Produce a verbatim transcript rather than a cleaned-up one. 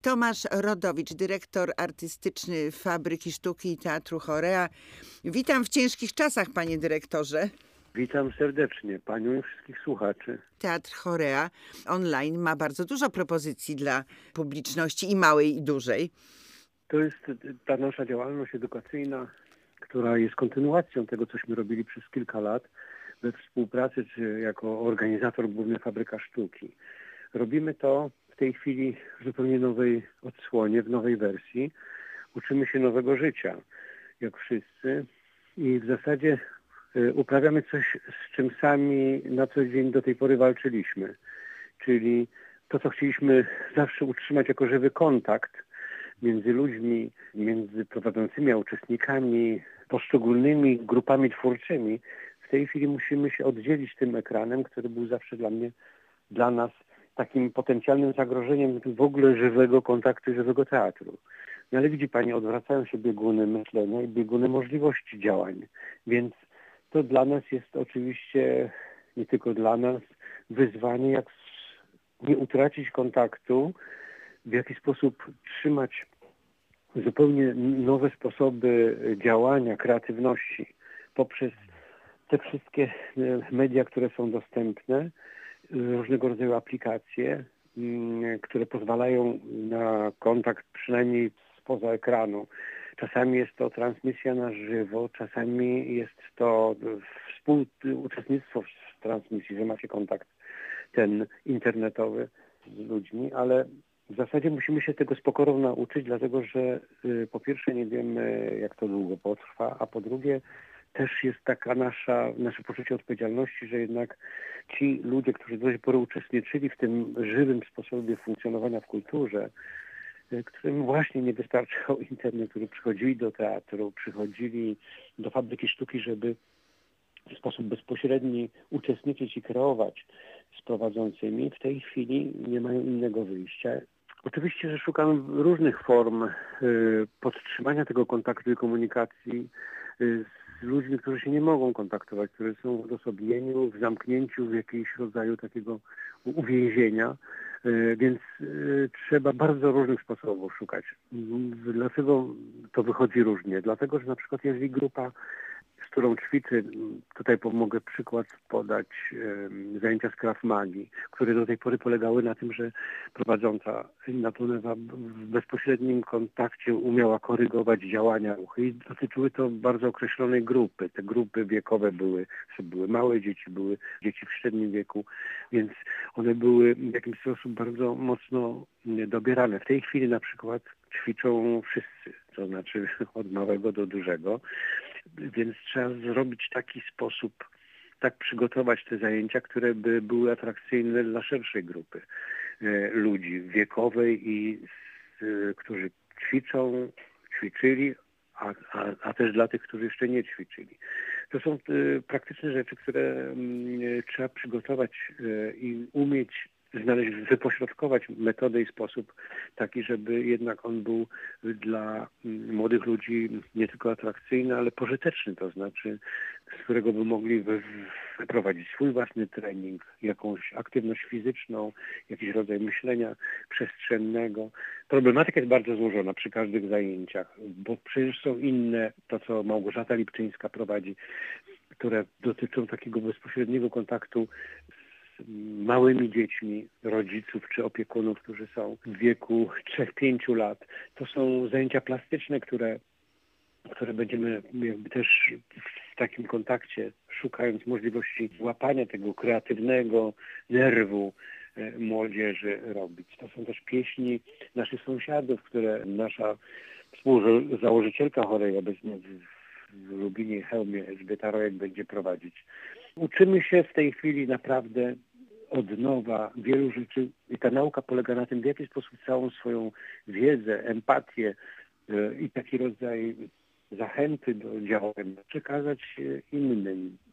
Tomasz Rodowicz, dyrektor artystyczny Fabryki Sztuki i Teatru Chorea. Witam w ciężkich czasach, panie dyrektorze. Witam serdecznie panią i wszystkich słuchaczy. Teatr Chorea online ma bardzo dużo propozycji dla publiczności i małej, i dużej. To jest ta nasza działalność edukacyjna, która jest kontynuacją tego, cośmy robili przez kilka lat we współpracy, czy jako organizator główny Fabryka Sztuki. Robimy to w tej chwili w zupełnie nowej odsłonie, w nowej wersji. Uczymy się nowego życia, jak wszyscy. I w zasadzie uprawiamy coś, z czym sami na co dzień do tej pory walczyliśmy. Czyli to, co chcieliśmy zawsze utrzymać jako żywy kontakt między ludźmi, między prowadzącymi a uczestnikami, poszczególnymi grupami twórczymi, w tej chwili musimy się oddzielić tym ekranem, który był zawsze dla mnie, dla nas takim potencjalnym zagrożeniem w ogóle żywego kontaktu, żywego teatru. No ale widzi pani, odwracają się bieguny myślenia i bieguny możliwości działań, więc to dla nas jest oczywiście, nie tylko dla nas, wyzwanie, jak nie utracić kontaktu, w jaki sposób trzymać zupełnie nowe sposoby działania, kreatywności poprzez te wszystkie media, które są dostępne, różnego rodzaju aplikacje, które pozwalają na kontakt przynajmniej spoza ekranu. Czasami jest to transmisja na żywo, czasami jest to współuczestnictwo w transmisji, że macie kontakt ten internetowy z ludźmi, ale w zasadzie musimy się tego z pokorą nauczyć, dlatego że y, po pierwsze nie wiemy, jak to długo potrwa, a po drugie też jest taka nasza, nasze poczucie odpowiedzialności, że jednak ci ludzie, którzy do tej pory uczestniczyli w tym żywym sposobie funkcjonowania w kulturze, y, którym właśnie nie wystarczał internet, którzy przychodzili do teatru, przychodzili do Fabryki Sztuki, żeby w sposób bezpośredni uczestniczyć i kreować z prowadzącymi, w tej chwili nie mają innego wyjścia. Oczywiście, że szukamy różnych form y, podtrzymania tego kontaktu i komunikacji y, z ludźmi, którzy się nie mogą kontaktować, którzy są w odosobnieniu, w zamknięciu, w jakimś rodzaju takiego uwięzienia, y, więc y, trzeba bardzo różnych sposobów szukać. Dlaczego to wychodzi różnie? Dlatego, że na przykład jeżeli grupa, z którą ćwiczy, tutaj mogę przykład podać, e, zajęcia z Krav Magi, które do tej pory polegały na tym, że prowadząca Natunewa w bezpośrednim kontakcie umiała korygować działania ruchy i dotyczyły to bardzo określonej grupy. Te grupy wiekowe były, były małe dzieci, były dzieci w średnim wieku, więc one były w jakiś sposób bardzo mocno dobierane. W tej chwili na przykład ćwiczą wszyscy, to znaczy od małego do dużego. Więc trzeba zrobić taki sposób, tak przygotować te zajęcia, które by były atrakcyjne dla szerszej grupy e, ludzi wiekowej i e, którzy ćwiczą, ćwiczyli, a, a, a też dla tych, którzy jeszcze nie ćwiczyli. To są e, praktyczne rzeczy, które m, trzeba przygotować e, i umieć znaleźć, wypośrodkować metodę i sposób taki, żeby jednak on był dla młodych ludzi nie tylko atrakcyjny, ale pożyteczny, to znaczy z którego by mogli wy, wyprowadzić swój własny trening, jakąś aktywność fizyczną, jakiś rodzaj myślenia przestrzennego. Problematyka jest bardzo złożona przy każdych zajęciach, bo przecież są inne, to co Małgorzata Lipczyńska prowadzi, które dotyczą takiego bezpośredniego kontaktu małymi dziećmi rodziców czy opiekunów, którzy są w wieku trzech pięciu lat. To są zajęcia plastyczne, które, które będziemy jakby też w takim kontakcie, szukając możliwości łapania tego kreatywnego nerwu młodzieży robić. To są też pieśni naszych sąsiadów, które nasza współzałożycielka chorej obecnie w Lubinie i Chełmie, Elżbieta Rojek, będzie prowadzić. Uczymy się w tej chwili naprawdę od nowa wielu rzeczy i ta nauka polega na tym, w jaki sposób całą swoją wiedzę, empatię i taki rodzaj zachęty do działania przekazać innym.